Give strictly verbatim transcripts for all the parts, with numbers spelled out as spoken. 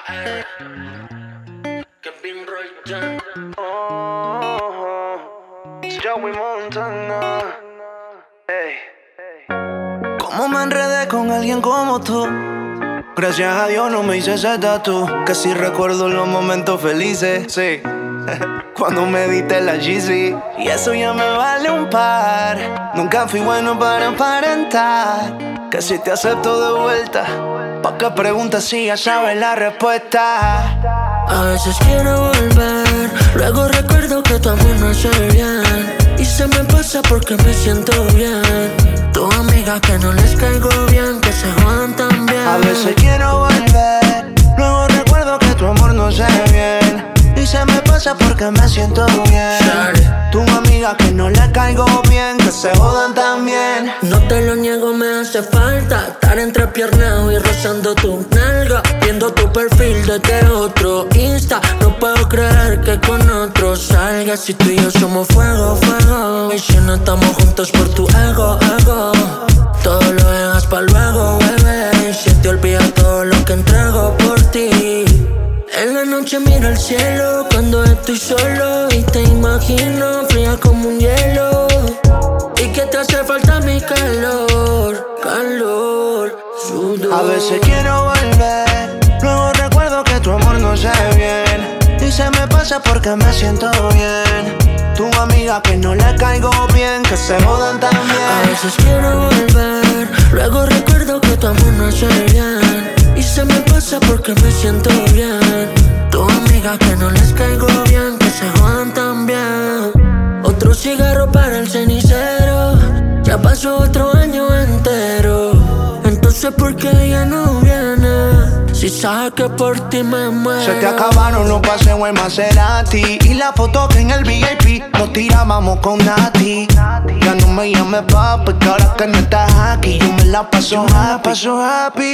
K R, Kevin Roy, oh, Joey Montana. Hey. ¿Cómo me enredé con alguien como tú? Gracias a Dios no me hice ese tatu. Que si recuerdo los momentos felices, sí. Cuando me diste la G C. Y eso ya me vale un par. Nunca fui bueno para aparentar. Que si te acepto de vuelta, ¿pa' qué preguntas si ya sabes la respuesta? A veces quiero volver, luego recuerdo que tu amor no hace bien. Y se me pasa porque me siento bien. Tu amiga que no les caigo bien, que se jodan también. A veces quiero volver, luego recuerdo que tu amor no hace bien. Y se me pasa porque me siento bien. Sorry. Tu amiga que no le caigo bien, que se jodan también. No te lo niego, me hace falta estar entrepiernado y rozando tu nalga, viendo tu perfil desde otro Insta. No puedo creer que con otro salgas. Si tú y yo somos fuego, fuego. Y si no estamos juntos por tu ego, ego. Todo lo dejas pa' luego, bebé. Y se te olvida todo lo que entrego por ti. En la noche miro al cielo cuando estoy solo y te imagino fría como un hielo. Y que te hace falta mi calor, calor, sudor. A veces quiero volver, luego recuerdo que tu amor no sé bien. Y se me pasa porque me siento bien. Tu amiga que no le caigo bien, que se jodan también. A veces quiero volver, luego recuerdo que tu amor no hace bien. Y se me pasa porque me siento bien. Tu amiga que no les caigo bien, que se jodan también. Otro cigarro para el cenicero. Ya pasó otro año entero. Entonces ¿por qué ella no viene? Si sabes que por ti me muero. Se te acabaron los paseos en Maserati y la foto que en el V I P nos tirábamos con Nati. Ya no me llames papi, que ahora que no estás aquí yo me la paso happy, paso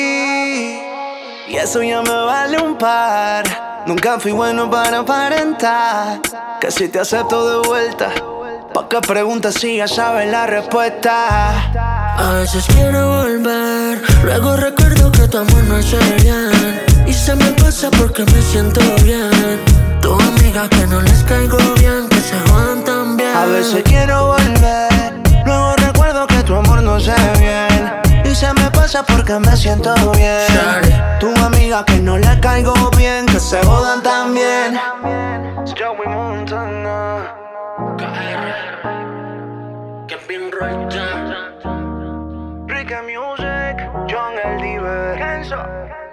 happy. Y eso ya me vale un par. Nunca fui bueno para aparentar. Que si te acepto de vuelta, ¿pa' qué preguntas si ya sabes la respuesta? A veces quiero volver, luego recuerdo que tu amor no hace bien. Y se me pasa porque me siento bien. Tu amiga que no les caigo bien, que se jodan también. A veces quiero volver, luego recuerdo que tu amor no hace bien. Y se me pasa porque me siento bien. Sorry. Tu amiga que no le caigo bien, que se jodan también. Joey Montana, K R, Kevin Roy, Ricky Music, John el Diver, Kenzo.